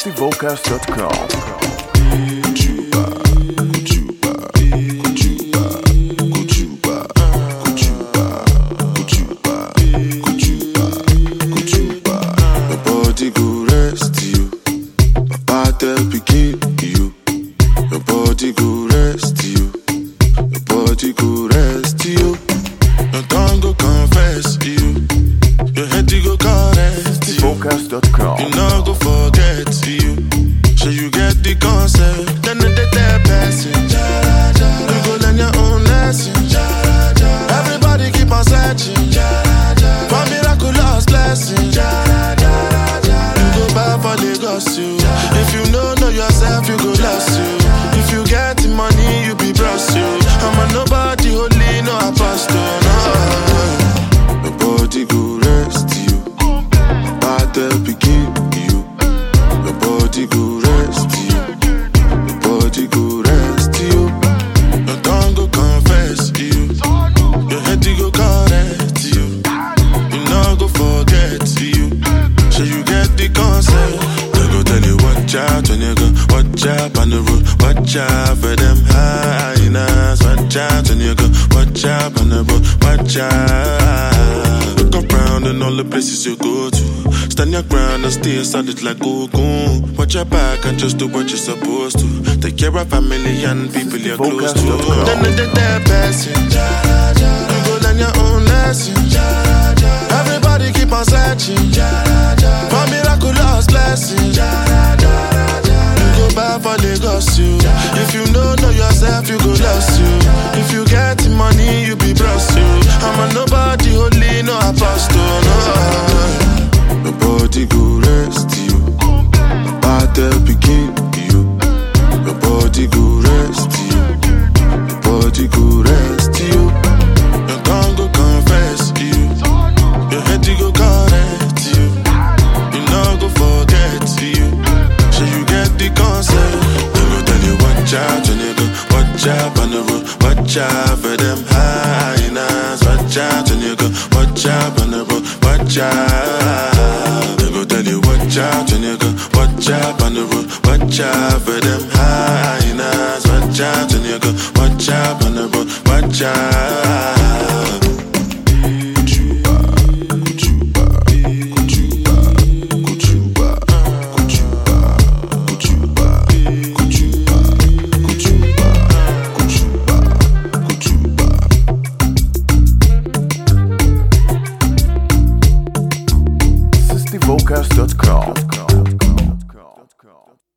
SixtyVocals.com. You know go forget you. So you get the concept. Then the day passing. You go learn your own lesson. Everybody keep on searching for miraculous blessings. You go back for Lagos you. If you know yourself, you go lost you. If you get the money, you be bros you. I'm a nobody, holy, no apostle. No. My body go rest you. Begin you, your body go rest you, your body go rest you, your tongue go confess you, your head go correct you, you know go forget you, so you get the concept. They go tell you watch out when you go, watch out on the road, watch out for them hyenas, watch out when you go, watch out on the road, watch out. Look around and all the places you go to. Stand your ground and stay solid like Goku. Watch your back and just do what you're supposed to. Take care of family and people you're close to. Then the day passing. You go learn your own lesson. Everybody keep on searching for miraculous blessings. You go back for Lagos you. If you know yourself, you go lost you. If you get the money, you be bros you. I'm a nobody, holy, no apostle, no. My body go rest you. Battle begin you. My body go rest you. My body go rest you. Your tongue go confess you. Your head go correct you. You know go forget you. So you get the concept. They go tell you watch out when you go. Watch out on the road. Watch out for them hyenas. Watch out when you go. Watch out on the road. Watch out. Watch out when you go, watch out on the road, watch out for them hyenas. Watch out when you go, watch out on the road, watch out. SixtyVocals.com.